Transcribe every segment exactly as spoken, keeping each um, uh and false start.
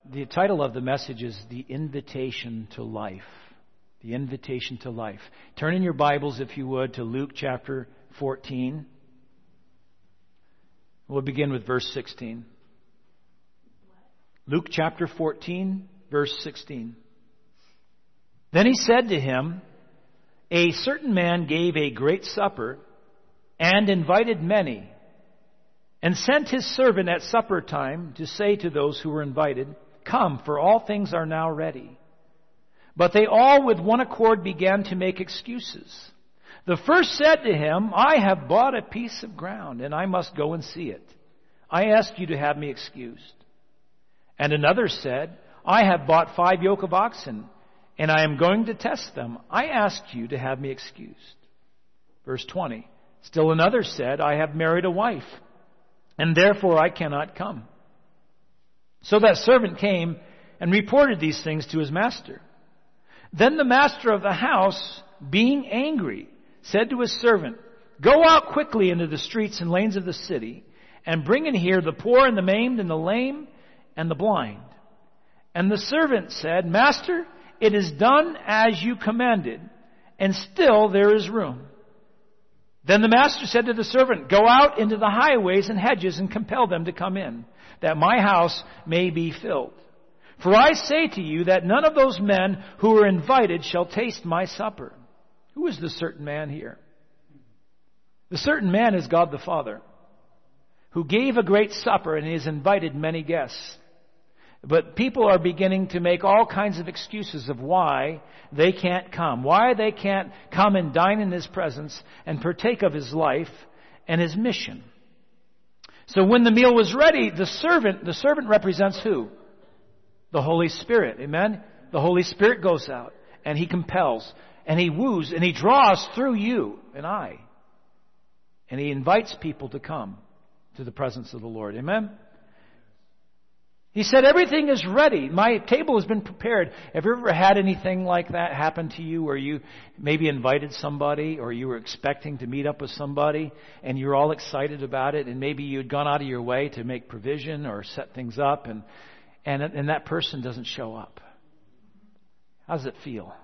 The title of the message is The Invitation to Life. The Invitation to Life. Turn in your Bibles, if you would, to Luke chapter fourteen. We'll begin with verse sixteen. Luke chapter fourteen, verse sixteen. Then he said to him, A certain man gave a great supper and invited many, and sent his servant at supper time to say to those who were invited, Come, for all things are now ready. But they all with one accord began to make excuses. The first said to him, I have bought a piece of ground, and I must go and see it. I ask you to have me excused. And another said, I have bought five yoke of oxen, and I am going to test them. I ask you to have me excused. Verse twenty. Still another said, I have married a wife, and therefore I cannot come. So that servant came and reported these things to his master. Then the master of the house, being angry, said to his servant, Go out quickly into the streets and lanes of the city, and bring in here the poor and the maimed and the lame and the blind. And the servant said, Master, it is done as you commanded, and still there is room. Then the master said to the servant, Go out into the highways and hedges and compel them to come in, that my house may be filled. For I say to you that none of those men who are invited shall taste my supper. Who is the certain man here? The certain man is God the Father, who gave a great supper and has invited many guests. But people are beginning to make all kinds of excuses of why they can't come, why they can't come and dine in His presence and partake of His life and His mission. So when the meal was ready, the servant, the servant represents who? The Holy Spirit. Amen? The Holy Spirit goes out and He compels and He woos and He draws through you and I. And He invites people to come to the presence of the Lord. Amen? He said, everything is ready. My table has been prepared. Have you ever had anything like that happen to you where you maybe invited somebody or you were expecting to meet up with somebody and you're all excited about it and maybe you had gone out of your way to make provision or set things up and, and, and that person doesn't show up? How does it feel?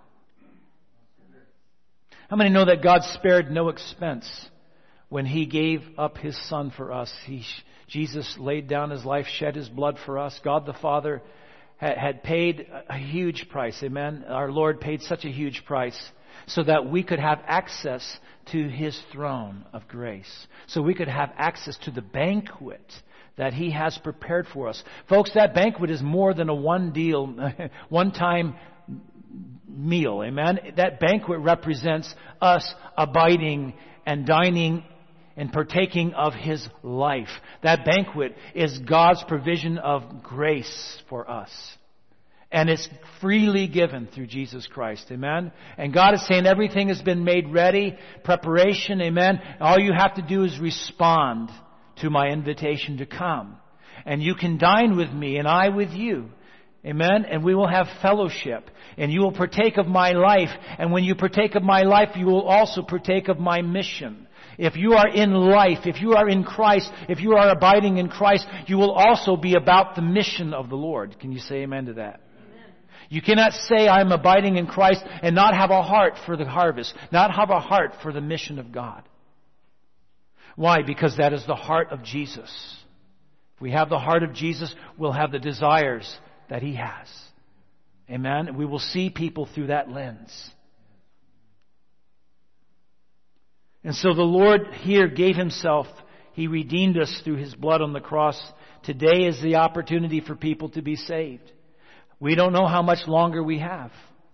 How many know that God spared no expense when He gave up His Son for us? He Jesus laid down His life, shed His blood for us. God the Father had, had paid a huge price. Amen. Our Lord paid such a huge price so that we could have access to His throne of grace. So we could have access to the banquet that He has prepared for us. Folks, that banquet is more than a one deal, one time meal. Amen. That banquet represents us abiding and dining and partaking of His life. That banquet is God's provision of grace for us. And it's freely given through Jesus Christ. Amen? And God is saying everything has been made ready. Preparation. Amen? All you have to do is respond to my invitation to come. And you can dine with me and I with you. Amen? And we will have fellowship. And you will partake of my life. And when you partake of my life, you will also partake of my mission. If you are in life, if you are in Christ, if you are abiding in Christ, you will also be about the mission of the Lord. Can you say amen to that? Amen. You cannot say I'm abiding in Christ and not have a heart for the harvest, not have a heart for the mission of God. Why? Because that is the heart of Jesus. If we have the heart of Jesus, we'll have the desires that He has. Amen? We will see people through that lens. And so the Lord here gave Himself. He redeemed us through His blood on the cross. Today is the opportunity for people to be saved. We don't know how much longer we have.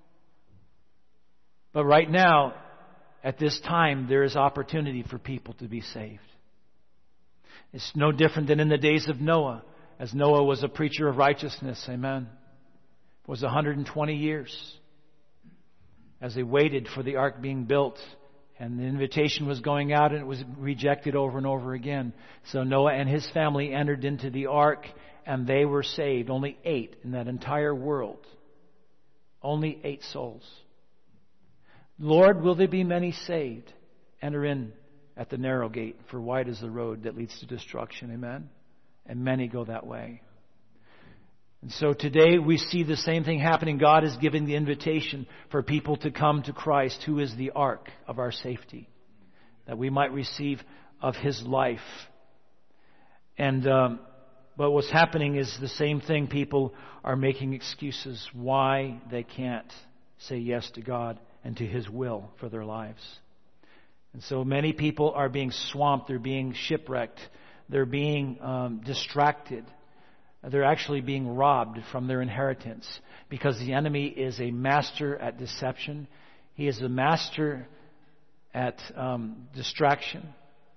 But right now, at this time, there is opportunity for people to be saved. It's no different than in the days of Noah, as Noah was a preacher of righteousness. Amen. It was one hundred twenty years as they waited for the ark being built. And the invitation was going out and it was rejected over and over again. So Noah and his family entered into the ark and they were saved. Only eight in that entire world. Only eight souls. Lord, will there be many saved? Enter in at the narrow gate, for wide is the road that leads to destruction. Amen? And many go that way. And so today we see the same thing happening. God is giving the invitation for people to come to Christ, who is the ark of our safety, that we might receive of His life. And um, but what's happening is the same thing. People are making excuses why they can't say yes to God and to His will for their lives. And so many people are being swamped. They're being shipwrecked. They're being um, distracted. They're actually being robbed from their inheritance because the enemy is a master at deception. He is a master at um, distraction.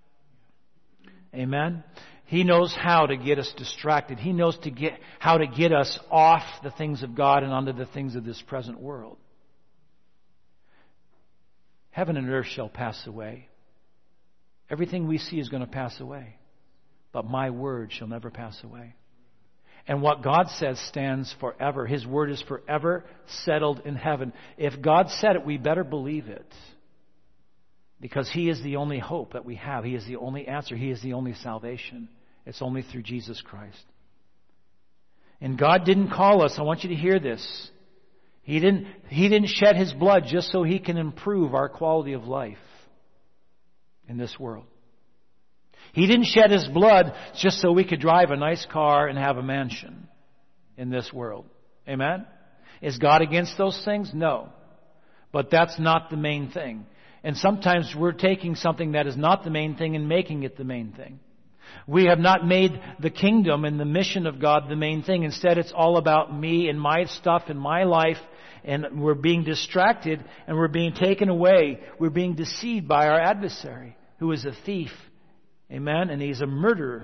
Amen? He knows how to get us distracted. He knows to get how to get us off the things of God and onto the things of this present world. Heaven and earth shall pass away. Everything we see is going to pass away. But my word shall never pass away. And what God says stands forever. His word is forever settled in heaven. If God said it, we better believe it. Because He is the only hope that we have. He is the only answer. He is the only salvation. It's only through Jesus Christ. And God didn't call us. I want you to hear this. He didn't, He didn't shed His blood just so He can improve our quality of life in this world. He didn't shed His blood just so we could drive a nice car and have a mansion in this world. Amen? Is God against those things? No. But that's not the main thing. And sometimes we're taking something that is not the main thing and making it the main thing. We have not made the kingdom and the mission of God the main thing. Instead, it's all about me and my stuff and my life. And we're being distracted and we're being taken away. We're being deceived by our adversary, who is a thief. Amen? And he's a murderer.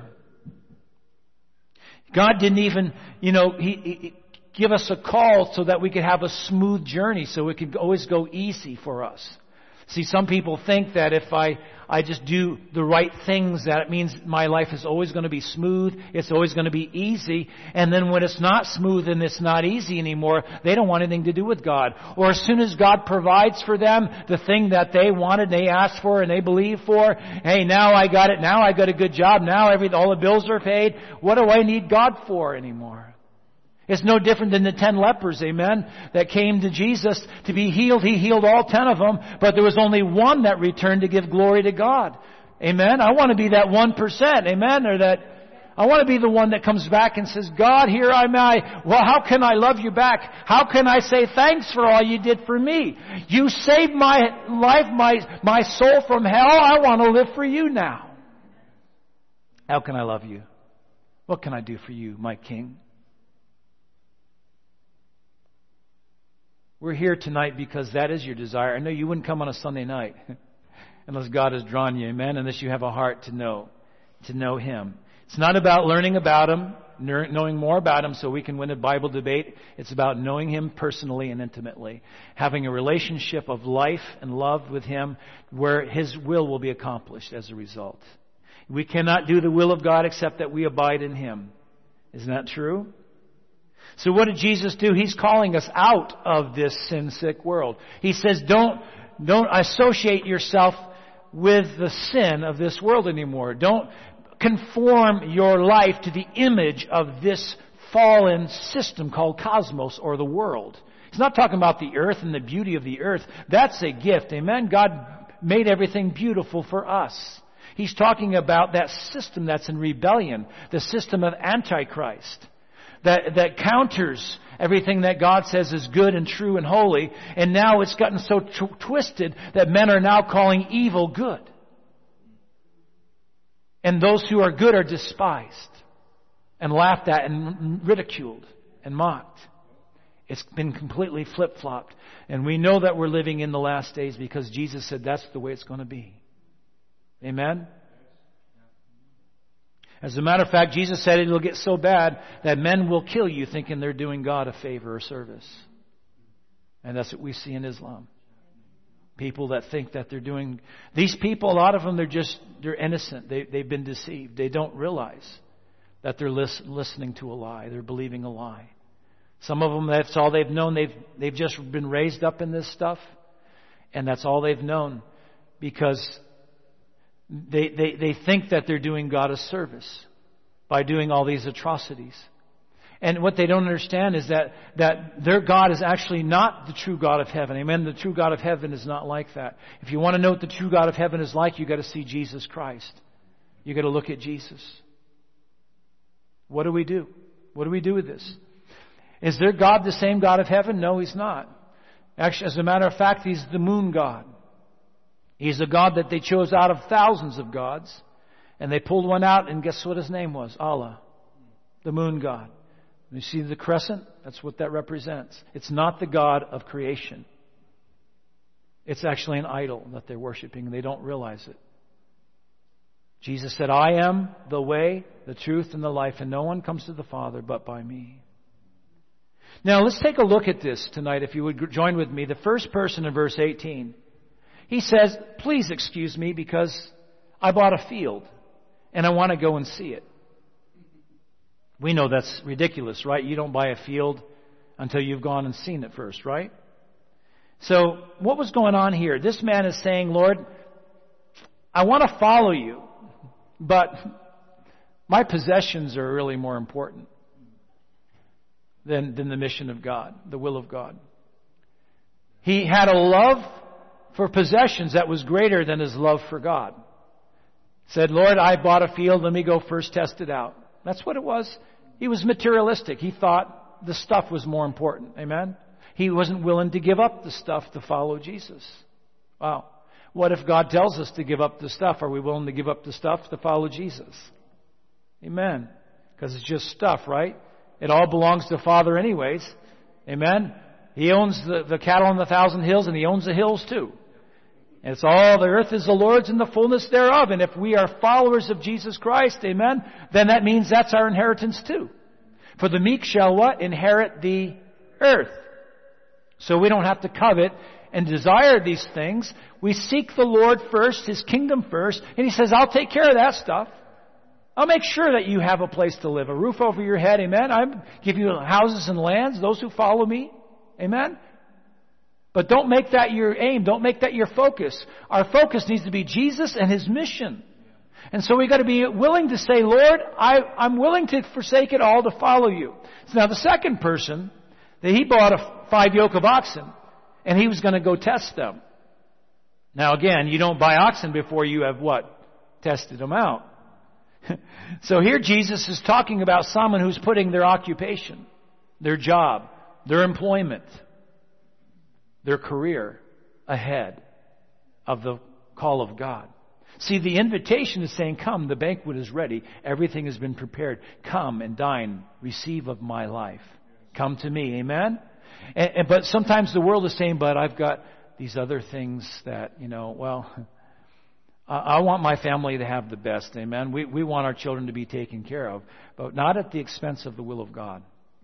God didn't even, you know, he, he give us a call so that we could have a smooth journey, so it could always go easy for us. See, some people think that if I, I just do the right things, that it means my life is always going to be smooth, it's always going to be easy. And then when it's not smooth and it's not easy anymore, they don't want anything to do with God. Or as soon as God provides for them the thing that they wanted, they asked for and they believed for, hey, now I got it, now I got a good job, now every, all the bills are paid, what do I need God for anymore? It's no different than the ten lepers, amen, that came to Jesus to be healed. He healed all ten of them, but there was only one that returned to give glory to God. Amen. I want to be that one percent, amen, or that I want to be the one that comes back and says, God, here am I. Well, how can I love you back? How can I say thanks for all you did for me? You saved my life, my, my soul from hell. I want to live for you now. How can I love you? What can I do for you, my King? We're here tonight because that is your desire. I know you wouldn't come on a Sunday night unless God has drawn you, amen, unless you have a heart to know, to know Him. It's not about learning about Him, knowing more about Him so we can win a Bible debate. It's about knowing Him personally and intimately, having a relationship of life and love with Him where His will will be accomplished as a result. We cannot do the will of God except that we abide in Him. Isn't that true? So what did Jesus do? He's calling us out of this sin-sick world. He says, don't, don't associate yourself with the sin of this world anymore. Don't conform your life to the image of this fallen system called cosmos or the world. He's not talking about the earth and the beauty of the earth. That's a gift. Amen? God made everything beautiful for us. He's talking about that system that's in rebellion, the system of Antichrist. That, that counters everything that God says is good and true and holy. And now it's gotten so t- twisted that men are now calling evil good. And those who are good are despised and laughed at and ridiculed and mocked. It's been completely flip-flopped. And we know that we're living in the last days because Jesus said that's the way it's going to be. Amen? As a matter of fact, Jesus said it'll get so bad that men will kill you thinking they're doing God a favor or service. And that's what we see in Islam. People that think that they're doing... These people, a lot of them, they're just, they're innocent. They, they've been deceived. They don't realize that they're lis- listening to a lie. They're believing a lie. Some of them, that's all they've known. They've, they've just been raised up in this stuff. And that's all they've known. Because... They, they, they think that they're doing God a service by doing all these atrocities. And what they don't understand is that, that their God is actually not the true God of heaven. Amen? The true God of heaven is not like that. If you want to know what the true God of heaven is like, you've got to see Jesus Christ. You've got to look at Jesus. What do we do? What do we do with this? Is their God the same God of heaven? No, He's not. Actually, as a matter of fact, He's the moon God. He's a God that they chose out of thousands of gods. And they pulled one out, and guess what His name was? Allah, the moon God. You see the crescent? That's what that represents. It's not the God of creation. It's actually an idol that they're worshiping, and they don't realize it. Jesus said, I am the way, the truth, and the life, and no one comes to the Father but by me. Now, let's take a look at this tonight, if you would join with me. The first person in verse eighteen. He says, please excuse me because I bought a field, and I want to go and see it. We know that's ridiculous, right? You don't buy a field until you've gone and seen it first, right? So what was going on here? This man is saying, Lord, I want to follow you, but my possessions are really more important than, than the mission of God, the will of God. He had a love for possessions that was greater than his love for God. Said, Lord, I bought a field, let me go first test it out. That's what it was. He was materialistic. He thought the stuff was more important. Amen? He wasn't willing to give up the stuff to follow Jesus. Wow. What if God tells us to give up the stuff? Are we willing to give up the stuff to follow Jesus? Amen. Because it's just stuff, right? It all belongs to the Father anyways. Amen? He owns the, the cattle on the thousand hills, and He owns the hills too. And it's all, the earth is the Lord's and the fullness thereof. And if we are followers of Jesus Christ, amen, then that means that's our inheritance too. For the meek shall what? Inherit the earth. So we don't have to covet and desire these things. We seek the Lord first, His kingdom first, and He says, I'll take care of that stuff. I'll make sure that you have a place to live, a roof over your head, amen. I'll give you houses and lands, those who follow me, amen. But don't make that your aim. Don't make that your focus. Our focus needs to be Jesus and His mission. And so we've got to be willing to say, Lord, I, I'm willing to forsake it all to follow you. So now the second person, that he bought a five yoke of oxen, and he was going to go test them. Now again, you don't buy oxen before you have what? Tested them out. So here Jesus is talking about someone who's putting their occupation, their job, their employment, their career ahead of the call of God. See, the invitation is saying, come, the banquet is ready. Everything has been prepared. Come and dine. Receive of my life. Come to me. Amen? And, and, but sometimes the world is saying, but I've got these other things that, you know, well, I, I want my family to have the best. Amen? We, we want our children to be taken care of, but not at the expense of the will of God.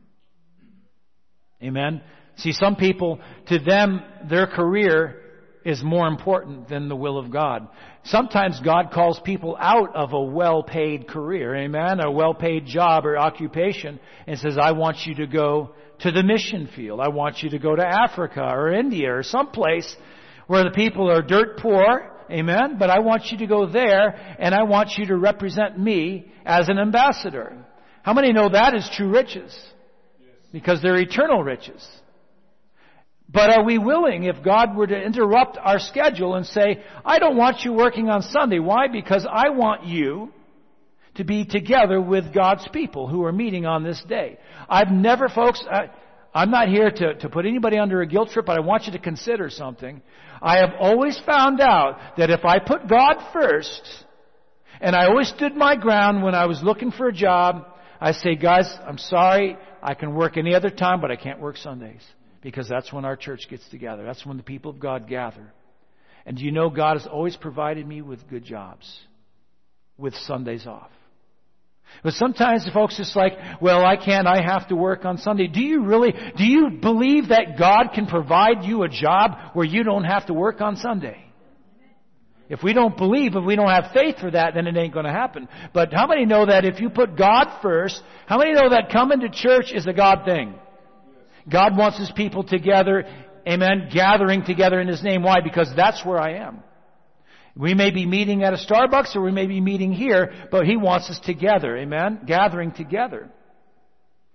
Amen? See, some people, to them, their career is more important than the will of God. Sometimes God calls people out of a well-paid career, amen, a well-paid job or occupation, and says, I want you to go to the mission field. I want you to go to Africa or India or someplace where the people are dirt poor, amen, but I want you to go there, and I want you to represent me as an ambassador. How many know that is true riches? Because they're eternal riches. But are we willing, if God were to interrupt our schedule and say, I don't want you working on Sunday. Why? Because I want you to be together with God's people who are meeting on this day. I've never, folks, I, I'm not here to, to put anybody under a guilt trip, but I want you to consider something. I have always found out that if I put God first, and I always stood my ground when I was looking for a job, I say, guys, I'm sorry, I can work any other time, but I can't work Sundays. Because that's when our church gets together. That's when the people of God gather. And do you know God has always provided me with good jobs, with Sundays off. But sometimes the folks just like, well, I can't, I have to work on Sunday. Do you really, do you believe that God can provide you a job where you don't have to work on Sunday? If we don't believe, if we don't have faith for that, then it ain't going to happen. But how many know that if you put God first, how many know that coming to church is a God thing? God wants His people together, amen, gathering together in His name. Why? Because that's where I am. We may be meeting at a Starbucks or we may be meeting here, but He wants us together, amen, gathering together.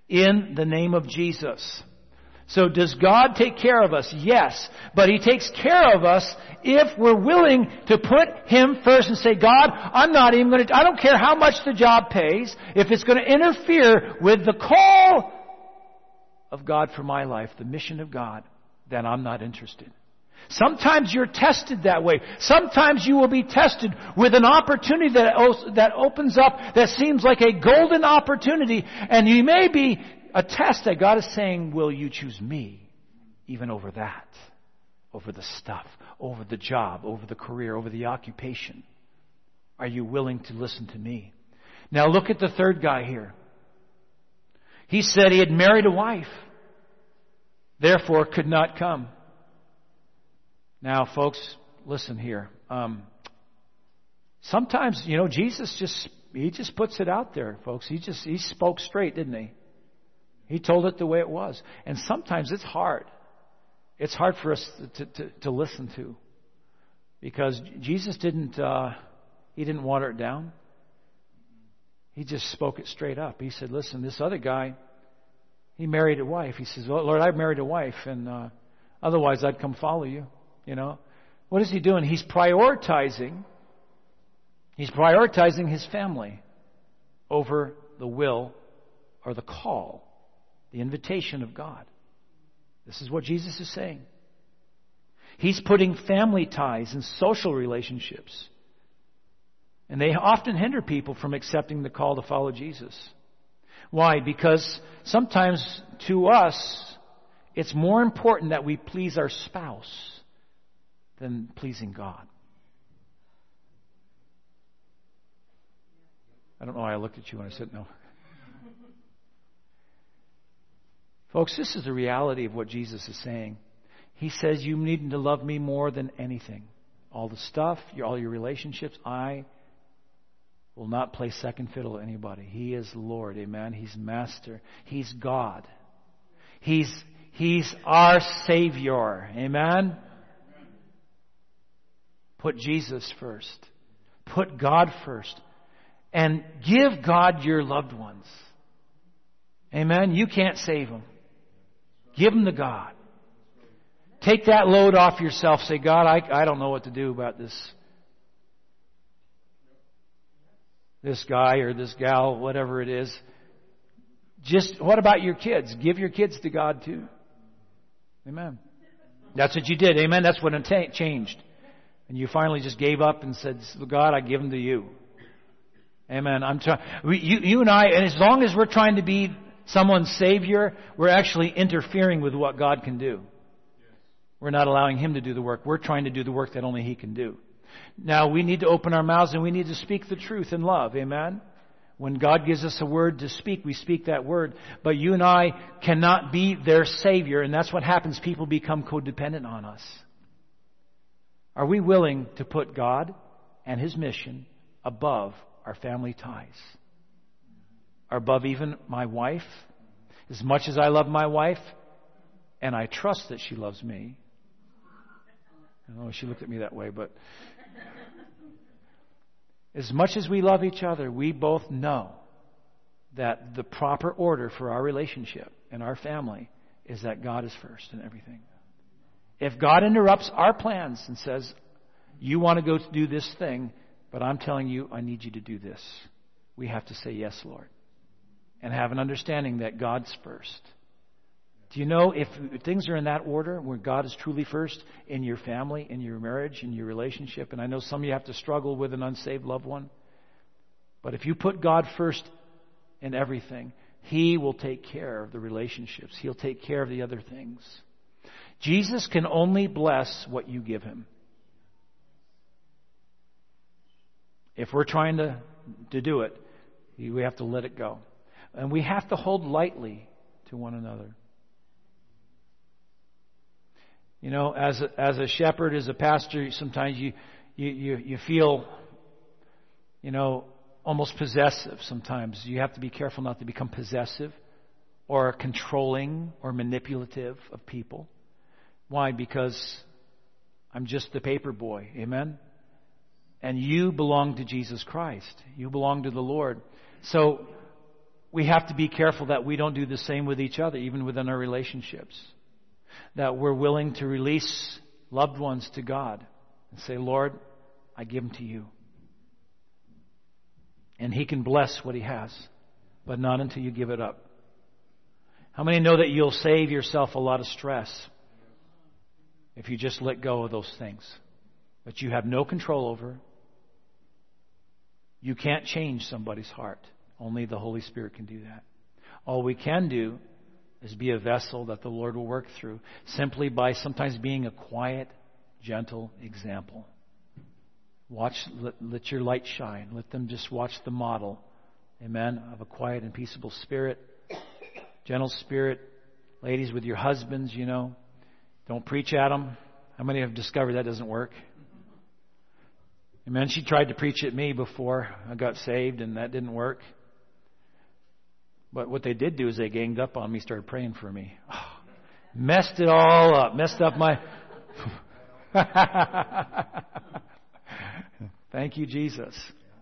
in the name of Jesus. So does God take care of us? Yes. But He takes care of us if we're willing to put Him first and say, God, I'm not even going to, I don't care how much the job pays. If it's going to interfere with the call of God for my life, the mission of God, then I'm not interested. Sometimes you're tested that way. Sometimes you will be tested with an opportunity that that opens up that seems like a golden opportunity. And you may be a test that God is saying, will you choose me even over that? Over the stuff, over the job, over the career, over the occupation. Are you willing to listen to me? Now look at the third guy here. He said he had married a wife, therefore could not come. Now, folks, listen here. Um, sometimes, you know, Jesus just, He just puts it out there, folks. He just, He spoke straight, didn't He? He told it the way it was. And sometimes it's hard. It's hard for us to, to, to listen to. Because Jesus didn't, uh, He didn't water it down. He just spoke it straight up. He said, listen, this other guy, he married a wife. He says, well, Lord, I've married a wife, and uh, otherwise I'd come follow you. You know, what is He doing? He's prioritizing, He's prioritizing His family over the will or the call, the invitation of God. This is what Jesus is saying. He's putting family ties and social relationships. And they often hinder people from accepting the call to follow Jesus. Why? Because sometimes to us, it's more important that we please our spouse than pleasing God. I don't know why I looked at you when I said no. Folks, this is the reality of what Jesus is saying. He says, you need to love me more than anything. All the stuff, your, all your relationships, I will not play second fiddle to anybody. He is Lord, amen. He's Master. He's God. He's, he's our Savior, amen. Put Jesus first. Put God first. And give God your loved ones. Amen. You can't save them. Give them to God. Take that load off yourself. Say, God, I, I don't know what to do about this. This guy or this gal, whatever it is. Just, what about your kids? Give your kids to God too. Amen. That's what you did. Amen. That's what it changed. And you finally just gave up and said, God, I give them to you. Amen. I'm trying. You, you and I, and as long as we're trying to be someone's Savior, we're actually interfering with what God can do. We're not allowing Him to do the work. We're trying to do the work that only He can do. Now, we need to open our mouths and we need to speak the truth in love. Amen? When God gives us a word to speak, we speak that word. But you and I cannot be their Savior, and that's what happens. People become codependent on us. Are we willing to put God and His mission above our family ties? Or above even my wife? As much as I love my wife, and I trust that she loves me. I don't know if she looked at me that way, but as much as we love each other, we both know that the proper order for our relationship and our family is that God is first in everything. If God interrupts our plans and says, you want to go do this thing, but I'm telling you, I need you to do this, we have to say, yes, Lord. And have an understanding that God's first. Do you know if things are in that order, where God is truly first in your family, in your marriage, in your relationship, and I know some of you have to struggle with an unsaved loved one, but if you put God first in everything, He will take care of the relationships. He'll take care of the other things. Jesus can only bless what you give Him. If we're trying to, to do it, we have to let it go. And we have to hold lightly to one another. You know, as a, as a shepherd, as a pastor, sometimes you, you, you, you feel, you know, almost possessive sometimes. You have to be careful not to become possessive or controlling or manipulative of people. Why? Because I'm just the paper boy. Amen? And you belong to Jesus Christ. You belong to the Lord. So we have to be careful that we don't do the same with each other, even within our relationships. That we're willing to release loved ones to God and say, Lord, I give them to you. And He can bless what He has, but not until you give it up. How many know that you'll save yourself a lot of stress if you just let go of those things that you have no control over? You can't change somebody's heart. Only the Holy Spirit can do that. All we can do is be a vessel that the Lord will work through, simply by sometimes being a quiet, gentle example. Watch, let, let your light shine. Let them just watch the model, amen, of a quiet and peaceable spirit, gentle spirit. Ladies, with your husbands, you know, don't preach at them. How many have discovered that doesn't work? Amen. She tried to preach at me before I got saved, and that didn't work. But what they did do is they ganged up on me, started praying for me. Oh, messed it all up. Messed up my... Thank you, Jesus.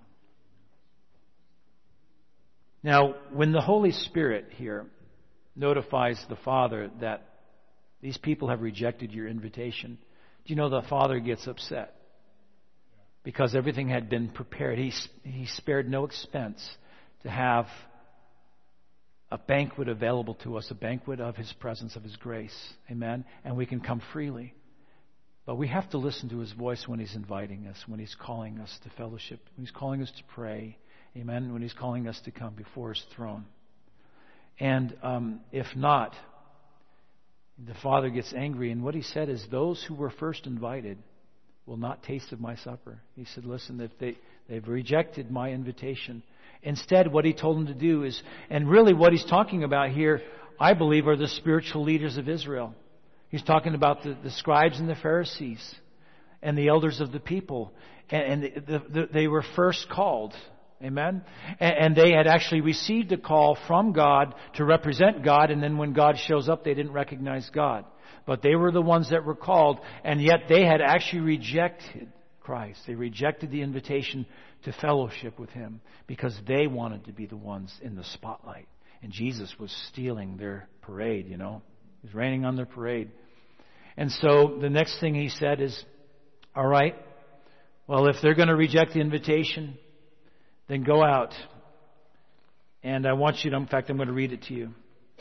Now, when the Holy Spirit here notifies the Father that these people have rejected your invitation, do you know the Father gets upset? Because everything had been prepared. He, he spared no expense to have a banquet available to us, a banquet of His presence, of His grace. Amen? And we can come freely. But we have to listen to His voice when He's inviting us, when He's calling us to fellowship, when He's calling us to pray. Amen? When He's calling us to come before His throne. And um, if not, the Father gets angry. And what He said is, those who were first invited will not taste of my supper. He said, listen, if they, they've rejected my invitation. Instead, what He told them to do is, and really what He's talking about here, I believe, are the spiritual leaders of Israel. He's talking about the, the scribes and the Pharisees and the elders of the people. And, and the, the, the, they were first called. Amen? And, and they had actually received a call from God to represent God, and then when God shows up, they didn't recognize God. But they were the ones that were called, and yet they had actually rejected Christ. They rejected the invitation to fellowship with Him because they wanted to be the ones in the spotlight. And Jesus was stealing their parade, you know. He was raining on their parade. And so the next thing He said is, all right, well, if they're going to reject the invitation, then go out. And I want you to, in fact, I'm going to read it to you.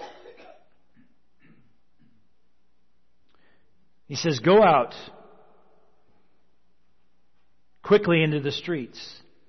He says, go out quickly into the streets.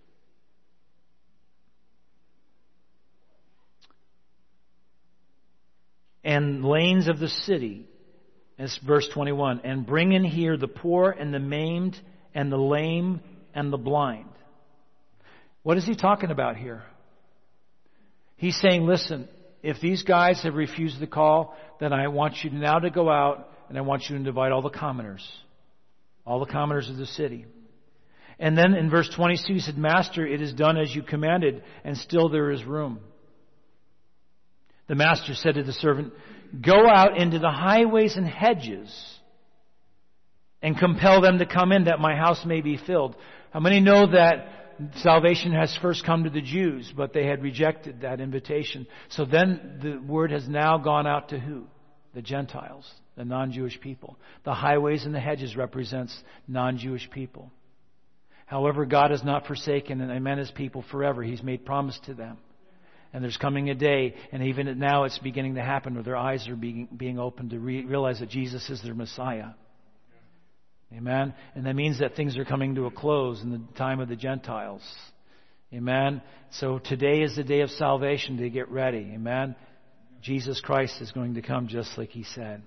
And lanes of the city. That's verse twenty-one. And bring in here the poor and the maimed and the lame and the blind. What is he talking about here? He's saying, listen, if these guys have refused the call, then I want you now to go out and I want you to invite all the commoners. All the commoners of the city. And then in verse twenty-two he said, Master, it is done as you commanded, and still there is room. The master said to the servant, go out into the highways and hedges and compel them to come in that my house may be filled. How many know that salvation has first come to the Jews, but they had rejected that invitation? So then the word has now gone out to who? The Gentiles, the non-Jewish people. The highways and the hedges represents non-Jewish people. However, God has not forsaken and amen His people forever. He's made promise to them. And there's coming a day, and even now it's beginning to happen, where their eyes are being, being opened to re- realize that Jesus is their Messiah. Amen? And that means that things are coming to a close in the time of the Gentiles. Amen? So today is the day of salvation to get ready. Amen? Jesus Christ is going to come just like He said.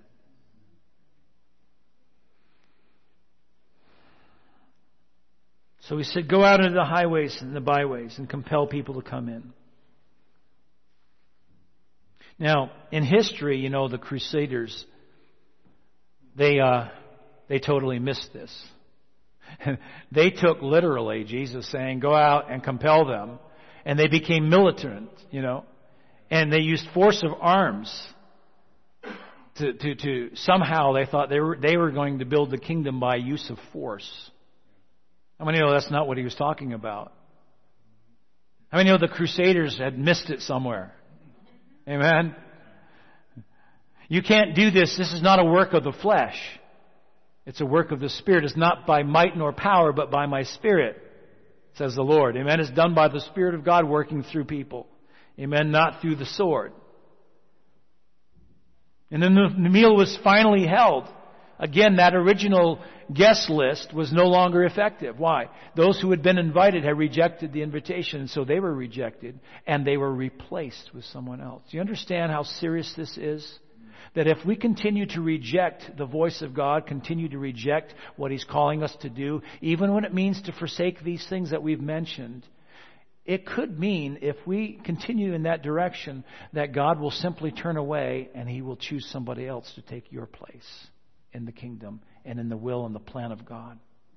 So He said, go out into the highways and the byways and compel people to come in. Now, in history, you know, the Crusaders, they uh, they totally missed this. They took literally Jesus saying, go out and compel them. And they became militant, you know. And they used force of arms to, to, to somehow they thought they were, they were going to build the kingdom by use of force. How many know that's not what He was talking about? How many know the Crusaders had missed it somewhere? Amen. You can't do this. This is not a work of the flesh. It's a work of the Spirit. It's not by might nor power, but by my Spirit, says the Lord. Amen. It's done by the Spirit of God working through people. Amen. Not through the sword. And then the meal was finally held. Again, that original guest list was no longer effective. Why? Those who had been invited had rejected the invitation, and so they were rejected, and they were replaced with someone else. Do you understand how serious this is? That if we continue to reject the voice of God, continue to reject what He's calling us to do, even when it means to forsake these things that we've mentioned, it could mean, if we continue in that direction, that God will simply turn away and He will choose somebody else to take your place in the kingdom and in the will and the plan of God.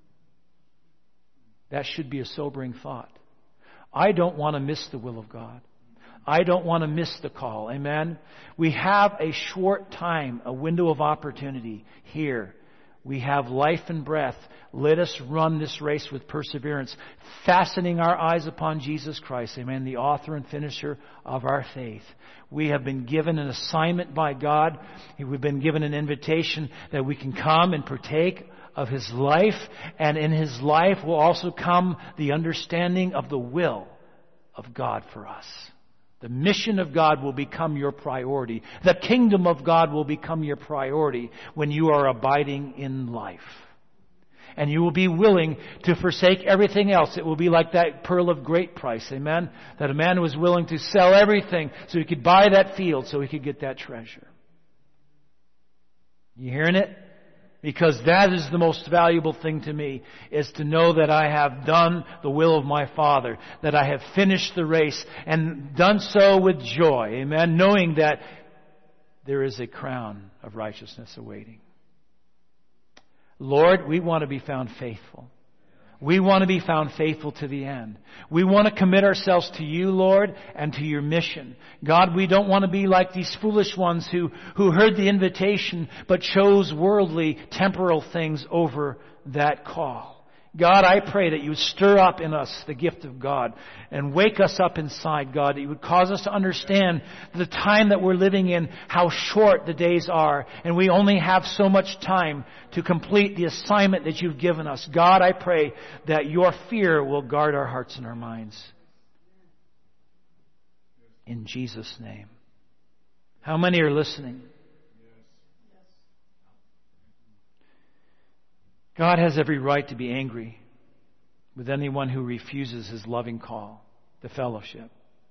That should be a sobering thought. I don't want to miss the will of God. I don't want to miss the call. Amen? We have a short time, a window of opportunity here. We have life and breath. Let us run this race with perseverance, fastening our eyes upon Jesus Christ. Amen? The author and finisher of our faith. We have been given an assignment by God. We've been given an invitation that we can come and partake of His life. And in His life will also come the understanding of the will of God for us. The mission of God will become your priority. The kingdom of God will become your priority when you are abiding in life. And you will be willing to forsake everything else. It will be like that pearl of great price. Amen? That a man was willing to sell everything so he could buy that field, so he could get that treasure. You hearing it? Because that is the most valuable thing to me, is to know that I have done the will of my Father, that I have finished the race and done so with joy. Amen? Knowing that there is a crown of righteousness awaiting. Lord, we want to be found faithful. We want to be found faithful to the end. We want to commit ourselves to you, Lord, and to your mission. God, we don't want to be like these foolish ones who, who heard the invitation but chose worldly, temporal things over that call. God, I pray that you would stir up in us the gift of God and wake us up inside, God, that you would cause us to understand the time that we're living in, how short the days are, and we only have so much time to complete the assignment that you've given us. God, I pray that your fear will guard our hearts and our minds. In Jesus' name. How many are listening? God has every right to be angry with anyone who refuses His loving call to fellowship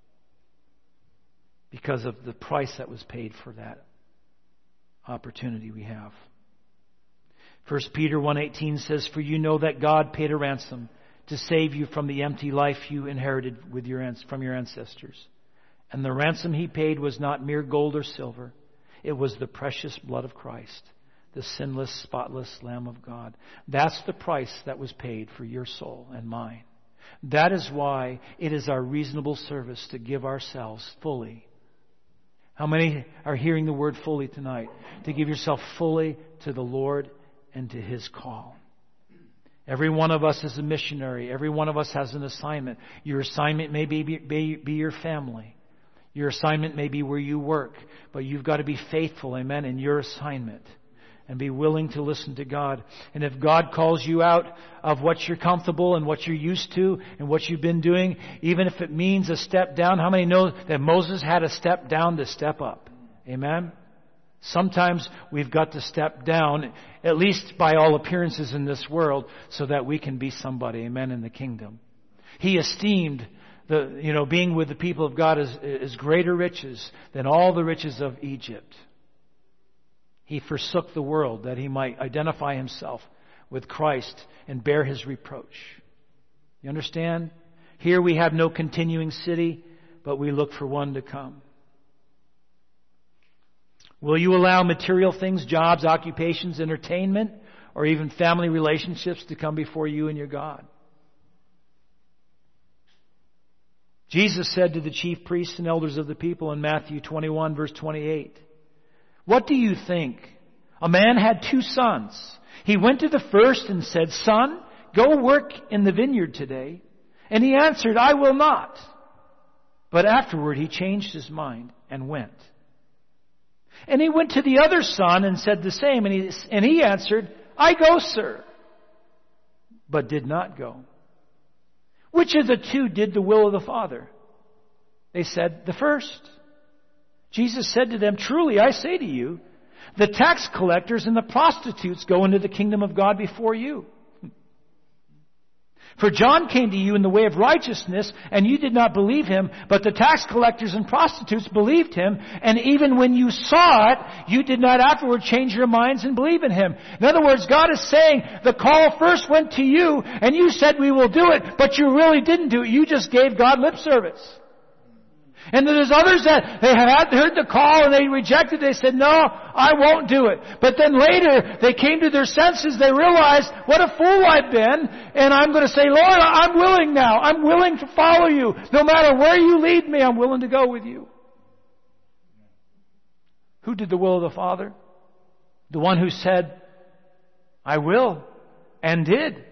because of the price that was paid for that opportunity we have. First Peter one eighteen says, "For you know that God paid a ransom to save you from the empty life you inherited with your from your ancestors. And the ransom He paid was not mere gold or silver. It was the precious blood of Christ, the sinless, spotless Lamb of God." That's the price that was paid for your soul and mine. That is why it is our reasonable service to give ourselves fully. How many are hearing the word fully tonight? To give yourself fully to the Lord and to His call. Every one of us is a missionary. Every one of us has an assignment. Your assignment may be, be, be your family. Your assignment may be where you work. But you've got to be faithful, amen, in your assignment. And be willing to listen to God. And if God calls you out of what you're comfortable and what you're used to and what you've been doing, even if it means a step down, how many know that Moses had to step down to step up? Amen? Sometimes we've got to step down, at least by all appearances in this world, so that we can be somebody, amen, in the kingdom. He esteemed the, you know, being with the people of God as, as greater riches than all the riches of Egypt. He forsook the world that He might identify Himself with Christ and bear His reproach. You understand? Here we have no continuing city, but we look for one to come. Will you allow material things, jobs, occupations, entertainment, or even family relationships to come before you and your God? Jesus said to the chief priests and elders of the people in Matthew twenty-one, verse twenty-eight, "What do you think? A man had two sons. He went to the first and said, 'Son, go work in the vineyard today.' And he answered, 'I will not.' But afterward he changed his mind and went. And he went to the other son and said the same. And he, and he answered, I go, sir. But did not go. Which of the two did the will of the Father? They said, the first. Jesus said to them, truly I say to you, the tax collectors and the prostitutes go into the kingdom of God before you. For John came to you in the way of righteousness, and you did not believe him, but the tax collectors and prostitutes believed him, and even when you saw it, you did not afterward change your minds and believe in him. In other words, God is saying the call first went to you, and you said we will do it, but you really didn't do it. You just gave God lip service. And then there's others that they had heard the call and they rejected. They said, no, I won't do it. But then later they came to their senses. They realized what a fool I've been. And I'm going to say, Lord, I'm willing now. I'm willing to follow you. No matter where you lead me, I'm willing to go with you. Who did the will of the Father? The one who said, I will, and did.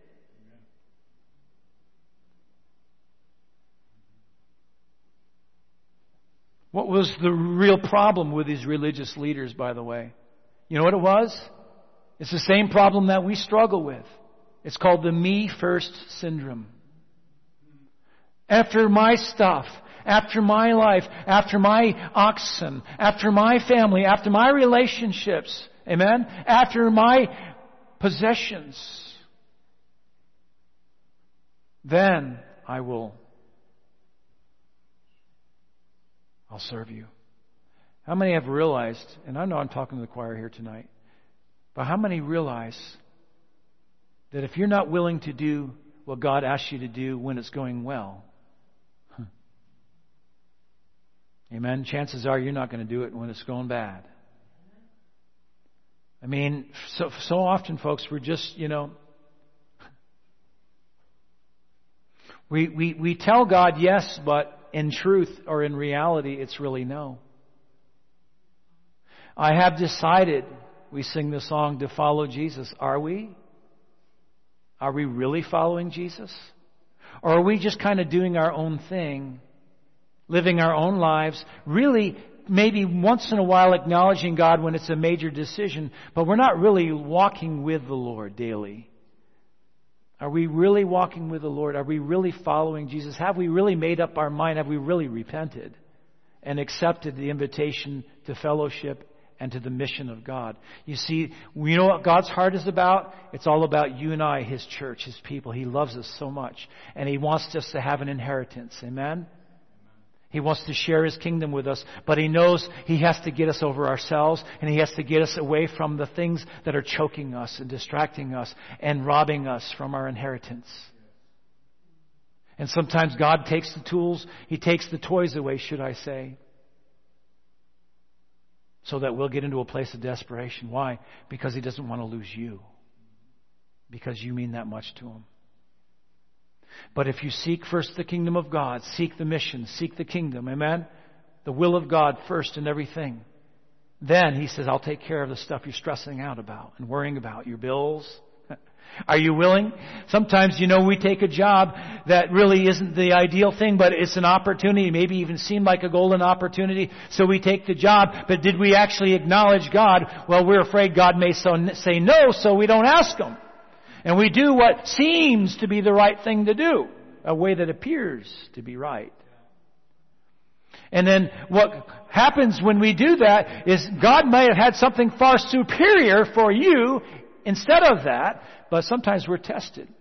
What was the real problem with these religious leaders, by the way? You know what it was? It's the same problem that we struggle with. It's called the me first syndrome. After my stuff, after my life, after my oxen, after my family, after my relationships, amen? After my possessions, then I will I'll serve you. How many have realized, and I know I'm talking to the choir here tonight, but how many realize that if you're not willing to do what God asks you to do when it's going well, huh, amen, chances are you're not going to do it when it's going bad. I mean, so, so often, folks, we're just, you know, we, we, we tell God yes, but in truth or in reality, it's really no. I have decided, we sing the song, to follow Jesus. Are we? Are we really following Jesus? Or are we just kind of doing our own thing, living our own lives, really maybe once in a while acknowledging God when it's a major decision, but we're not really walking with the Lord daily? Are we really walking with the Lord? Are we really following Jesus? Have we really made up our mind? Have we really repented and accepted the invitation to fellowship and to the mission of God? You see, you know what God's heart is about? It's all about you and I, His church, His people. He loves us so much, and He wants us to have an inheritance. Amen? He wants to share His kingdom with us, but He knows He has to get us over ourselves, and He has to get us away from the things that are choking us and distracting us and robbing us from our inheritance. And sometimes God takes the tools, He takes the toys away, should I say, so that we'll get into a place of desperation. Why? Because He doesn't want to lose you. Because you mean that much to Him. But if you seek first the kingdom of God, seek the mission, seek the kingdom, amen? The will of God first in everything. Then He says, I'll take care of the stuff you're stressing out about and worrying about, your bills. Are you willing? Sometimes, you know, we take a job that really isn't the ideal thing, but it's an opportunity, maybe even seemed like a golden opportunity. So we take the job, but did we actually acknowledge God? Well, we're afraid God may so, say no, so we don't ask Him. And we do what seems to be the right thing to do, a way that appears to be right. And then what happens when we do that is God may have had something far superior for you instead of that, but sometimes we're tested.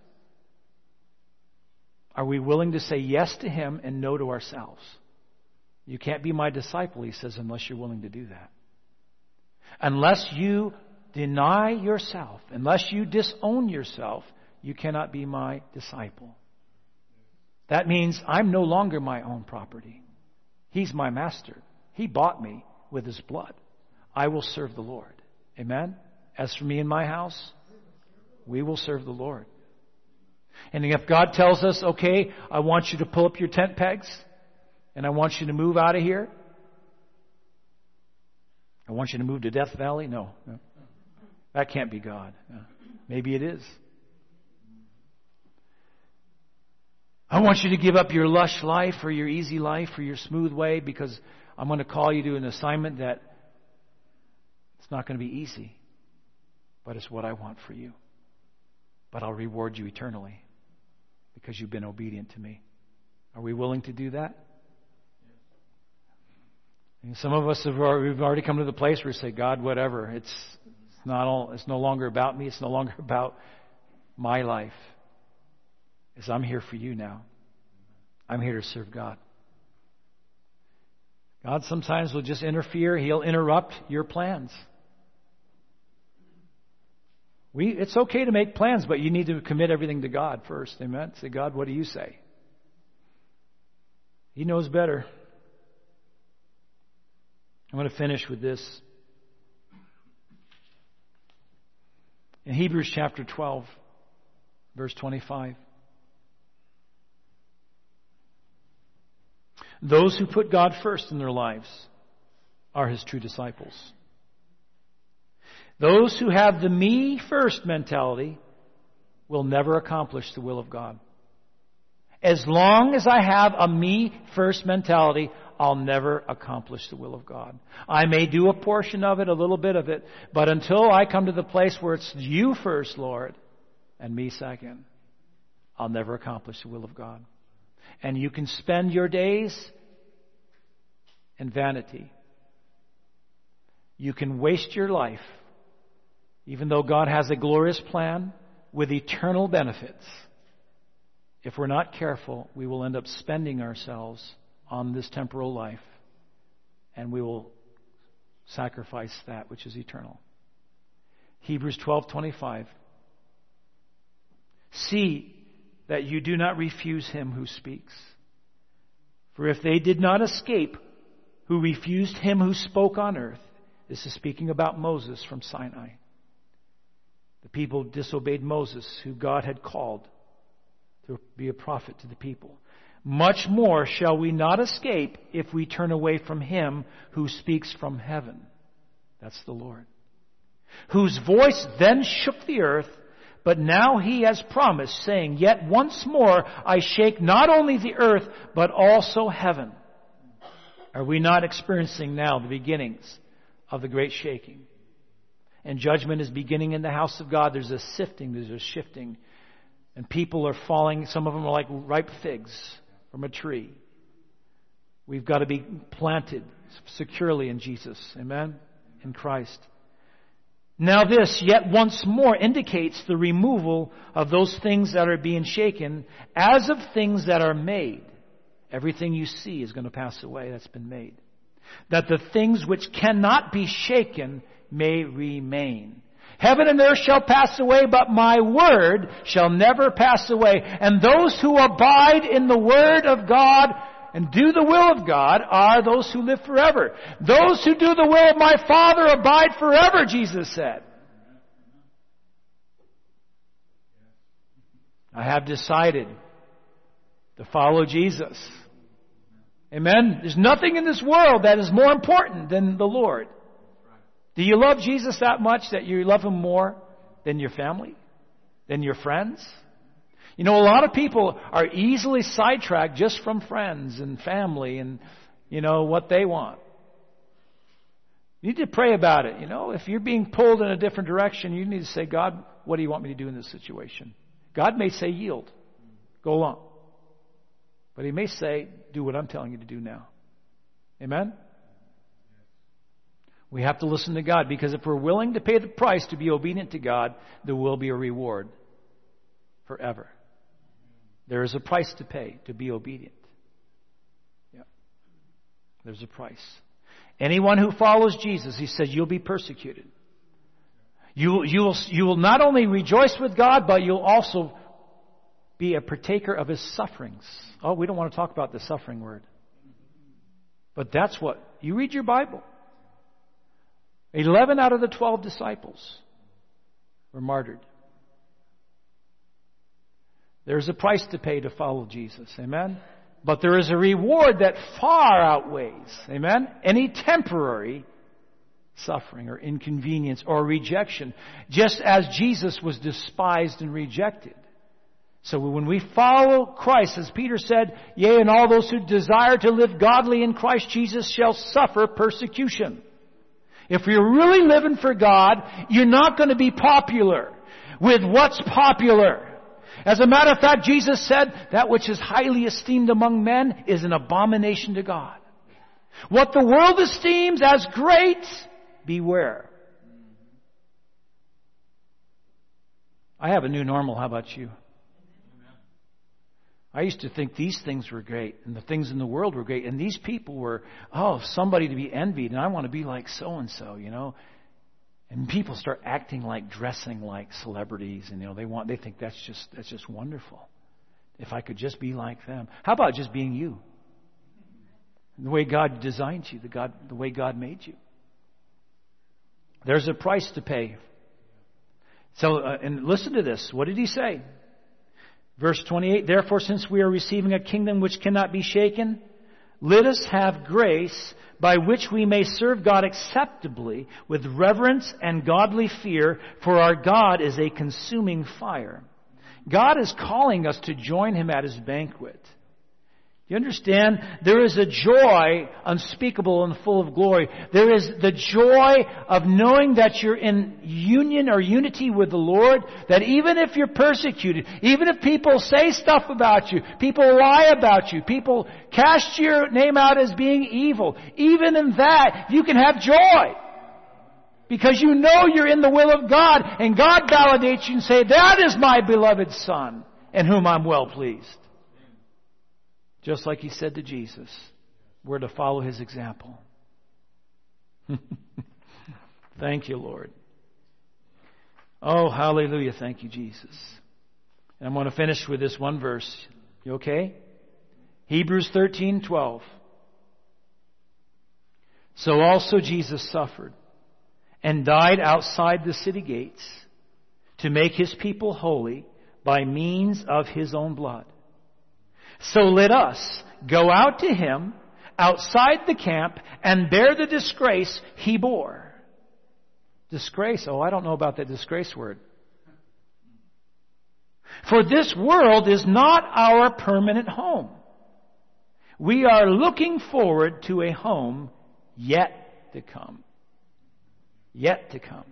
Are we willing to say yes to Him and no to ourselves? You can't be my disciple, He says, unless you're willing to do that. Unless you deny yourself, unless you disown yourself, you cannot be my disciple. That means I'm no longer my own property. He's my master. He bought me with His blood. I will serve the Lord. Amen? As for me and my house, we will serve the Lord. And if God tells us, okay, I want you to pull up your tent pegs and I want you to move out of here. I want you to move to Death Valley. No, no. That can't be God. Maybe it is. I want you to give up your lush life or your easy life or your smooth way, because I'm going to call you to an assignment that it's not going to be easy, but it's what I want for you. But I'll reward you eternally because you've been obedient to me. Are we willing to do that? And some of us have already, we've already come to the place where we say, God, whatever. It's, it's not all. It's no longer about me. It's no longer about my life. It's I'm here for you now. I'm here to serve God. God sometimes will just interfere. He'll interrupt your plans. We, it's okay to make plans, but you need to commit everything to God first. Amen? Say, God, what do you say? He knows better. I'm going to finish with this. In Hebrews chapter twelve, verse twenty-five. Those who put God first in their lives are His true disciples. Those who have the me first mentality will never accomplish the will of God. As long as I have a me first mentality, I'll never accomplish the will of God. I may do a portion of it, a little bit of it, but until I come to the place where it's you first, Lord, and me second, I'll never accomplish the will of God. And you can spend your days in vanity. You can waste your life, even though God has a glorious plan with eternal benefits. If we're not careful, we will end up spending ourselves on this temporal life, and we will sacrifice that which is eternal. Hebrews twelve twenty-five. See that you do not refuse him who speaks. For if they did not escape who refused him who spoke on earth, this is speaking about Moses from Sinai. The people disobeyed Moses, who God had called to be a prophet to the people. Much more shall we not escape if we turn away from him who speaks from heaven. That's the Lord. Whose voice then shook the earth, but now he has promised, saying, Yet once more I shake not only the earth, but also heaven. Are we not experiencing now the beginnings of the great shaking? And judgment is beginning in the house of God. There's a sifting, there's a shifting. And people are falling. Some of them are like ripe figs from a tree. We've got to be planted securely in Jesus. Amen? In Christ. Now this, yet once more, indicates the removal of those things that are being shaken as of things that are made. Everything you see is going to pass away that's been made. That the things which cannot be shaken may remain. Heaven and earth shall pass away, but my word shall never pass away. And those who abide in the word of God and do the will of God are those who live forever. Those who do the will of my Father abide forever, Jesus said. I have decided to follow Jesus. Amen? There's nothing in this world that is more important than the Lord. Do you love Jesus that much that you love Him more than your family? Than your friends? You know, a lot of people are easily sidetracked just from friends and family and, you know, what they want. You need to pray about it. You know, if you're being pulled in a different direction, you need to say, God, what do you want me to do in this situation? God may say, yield. Go along. But He may say, do what I'm telling you to do now. Amen? We have to listen to God, because if we're willing to pay the price to be obedient to God, there will be a reward forever. There is a price to pay to be obedient. Yeah. There's a price. Anyone who follows Jesus, He says, you'll be persecuted. You, you, will, you will not only rejoice with God, but you'll also be a partaker of His sufferings. Oh, we don't want to talk about the suffering word. But that's what, you read your Bible. Eleven out of the twelve disciples were martyred. There's a price to pay to follow Jesus. Amen? But there is a reward that far outweighs, amen, any temporary suffering or inconvenience or rejection. Just as Jesus was despised and rejected. So when we follow Christ, as Peter said, yea, and all those who desire to live godly in Christ Jesus shall suffer persecution. If you're really living for God, you're not going to be popular with what's popular. As a matter of fact, Jesus said, that which is highly esteemed among men is an abomination to God. What the world esteems as great, beware. I have a new normal. How about you? I used to think these things were great and the things in the world were great. And these people were, oh, somebody to be envied. And I want to be like so-and-so, you know. And people start acting like, dressing like celebrities. And, you know, they want, they think that's just, that's just wonderful. If I could just be like them. How about just being you? The way God designed you, the God, the way God made you. There's a price to pay. So, uh, and listen to this. What did he say? Verse twenty-eight, therefore, since we are receiving a kingdom which cannot be shaken, let us have grace by which we may serve God acceptably with reverence and godly fear, for our God is a consuming fire. God is calling us to join Him at His banquet. You understand? There is a joy unspeakable and full of glory. There is the joy of knowing that you're in union or unity with the Lord, that even if you're persecuted, even if people say stuff about you, people lie about you, people cast your name out as being evil, even in that, you can have joy. Because you know you're in the will of God, and God validates you and say, that is my beloved Son, in whom I'm well pleased. Just like He said to Jesus, we're to follow His example. Thank you, Lord. Oh, hallelujah. Thank you, Jesus. And I'm going to finish with this one verse. You okay? Hebrews thirteen twelve. So also Jesus suffered and died outside the city gates to make His people holy by means of His own blood. So let us go out to Him outside the camp and bear the disgrace He bore. Disgrace? Oh, I don't know about that disgrace word. For this world is not our permanent home. We are looking forward to a home yet to come. Yet to come.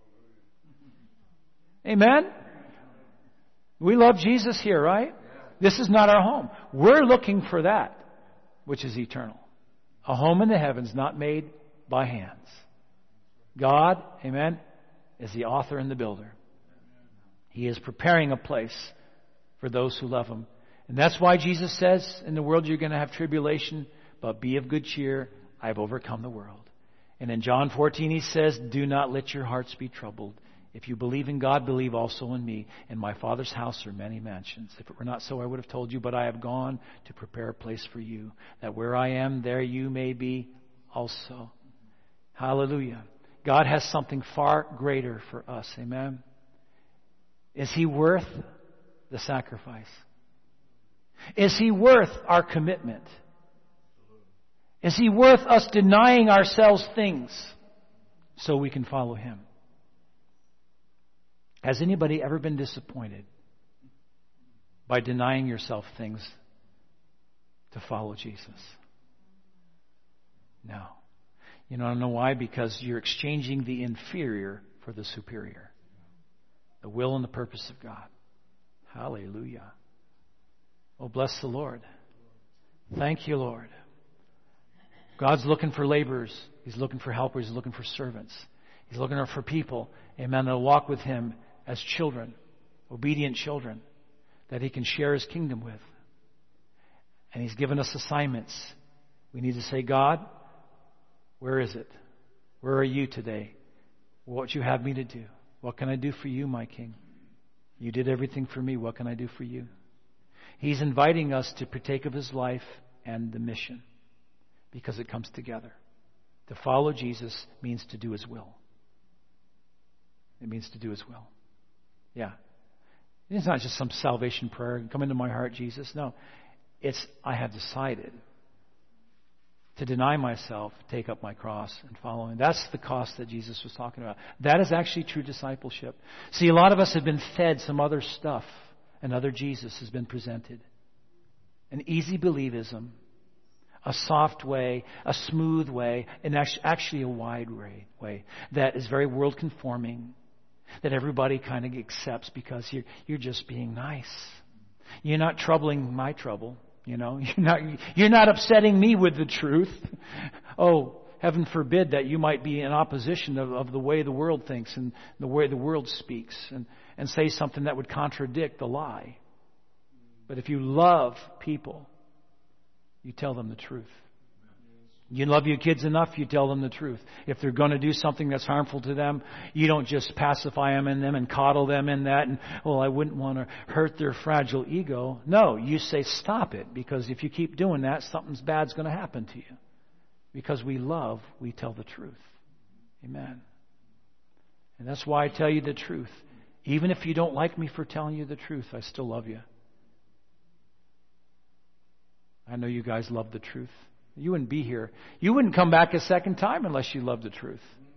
Amen? We love Jesus here, right? This is not our home. We're looking for that which is eternal. A home in the heavens not made by hands. God, amen, is the author and the builder. He is preparing a place for those who love Him. And that's why Jesus says, in the world you're going to have tribulation, but be of good cheer. I've overcome the world. And in John fourteen He says, do not let your hearts be troubled. If you believe in God, believe also in me. In my Father's house are many mansions. If it were not so, I would have told you, but I have gone to prepare a place for you, that where I am, there you may be also. Hallelujah. God has something far greater for us. Amen. Is He worth the sacrifice? Is He worth our commitment? Is He worth us denying ourselves things so we can follow Him? Has anybody ever been disappointed by denying yourself things to follow Jesus? No. You know, I don't know why? Because you're exchanging the inferior for the superior. The will and the purpose of God. Hallelujah. Oh, bless the Lord. Thank you, Lord. God's looking for laborers. He's looking for helpers. He's looking for servants. He's looking for people, amen, that will walk with Him as children, obedient children, that He can share His kingdom with. And He's given us assignments. We need to say, God, where is it? Where are you today? What would you have me to do? What can I do for you, my King? You did everything for me. What can I do for you? He's inviting us to partake of His life and the mission, because it comes together. To follow Jesus means to do His will. It means to do His will. Yeah. It's not just some salvation prayer, come into my heart, Jesus. No. It's, I have decided to deny myself, take up my cross, and follow Him. That's the cost that Jesus was talking about. That is actually true discipleship. See, a lot of us have been fed some other stuff another Jesus has been presented. An easy believism, a soft way, a smooth way, and actually a wide way that is very world conforming, that everybody kind of accepts because you're, you're just being nice. You're not troubling my trouble, you know. You're not, you're not upsetting me with the truth. Oh, heaven forbid that you might be in opposition of, of the way the world thinks and the way the world speaks and, and say something that would contradict the lie. But if you love people, you tell them the truth. You love your kids enough, you tell them the truth. If they're going to do something that's harmful to them, you don't just pacify them in them and coddle them in that and, well, I wouldn't want to hurt their fragile ego. No, you say stop it, because if you keep doing that, something bad's going to happen to you. Because we love, we tell the truth. Amen. And that's why I tell you the truth. Even if you don't like me for telling you the truth, I still love you. I know you guys love the truth. You wouldn't be here. You wouldn't come back a second time unless you loved the truth.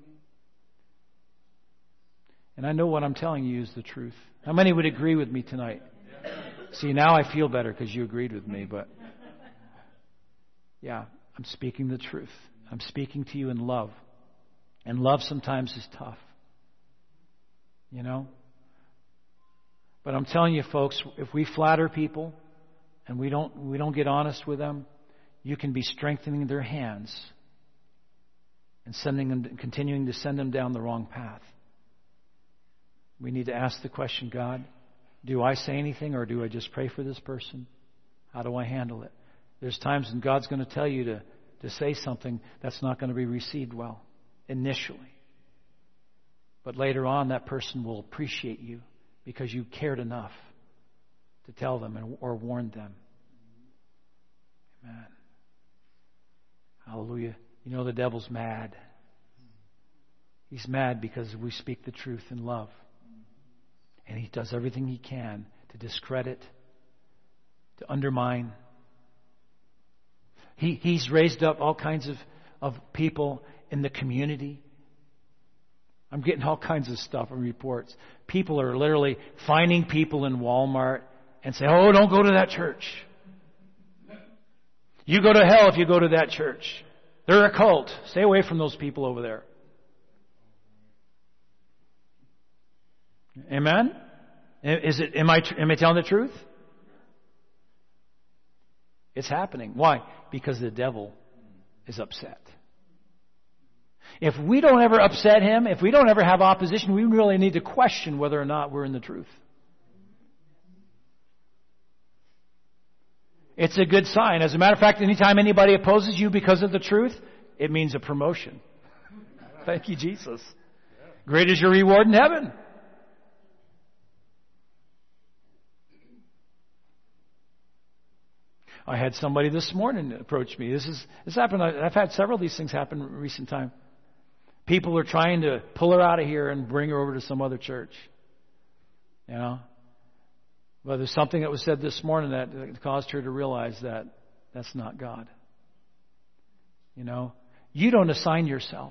And I know what I'm telling you is the truth. How many would agree with me tonight? See, now I feel better because you agreed with me, but yeah, I'm speaking the truth. I'm speaking to you in love. And love sometimes is tough. You know? But I'm telling you, folks, if we flatter people and we don't we don't get honest with them, you can be strengthening their hands and sending them, continuing to send them down the wrong path. We need to ask the question, God, do I say anything or do I just pray for this person? How do I handle it? There's times when God's going to tell you to, to say something that's not going to be received well initially. But later on, that person will appreciate you because you cared enough to tell them and, or warn them. Amen. Hallelujah. You know the devil's mad. He's mad because we speak the truth in love. And he does everything he can to discredit, to undermine. He, he's raised up all kinds of, of people in the community. I'm getting all kinds of stuff and reports. People are literally finding people in Walmart and say, oh, don't go to that church. You go to hell if you go to that church. They're a cult. Stay away from those people over there. Amen? Is it, am I, am I telling the truth? It's happening. Why? Because the devil is upset. If we don't ever upset him, if we don't ever have opposition, we really need to question whether or not we're in the truth. It's a good sign. As a matter of fact, anytime anybody opposes you because of the truth, it means a promotion. Thank you, Jesus. Great is your reward in heaven. I had somebody this morning approach me. This is this happened. I've had several of these things happen in recent time. People are trying to pull her out of here and bring her over to some other church. You know? But there's something that was said this morning that caused her to realize that that's not God. You know? You don't assign yourself.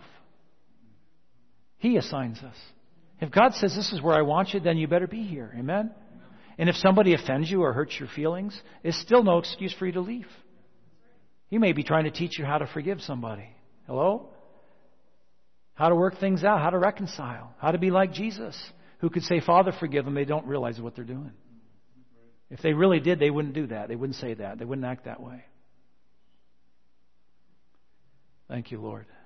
He assigns us. If God says this is where I want you, then you better be here. Amen? And if somebody offends you or hurts your feelings, it's still no excuse for you to leave. He may be trying to teach you how to forgive somebody. Hello? How to work things out, how to reconcile, how to be like Jesus, who could say, Father, forgive them. They don't realize what they're doing. If they really did, they wouldn't do that. They wouldn't say that. They wouldn't act that way. Thank you, Lord.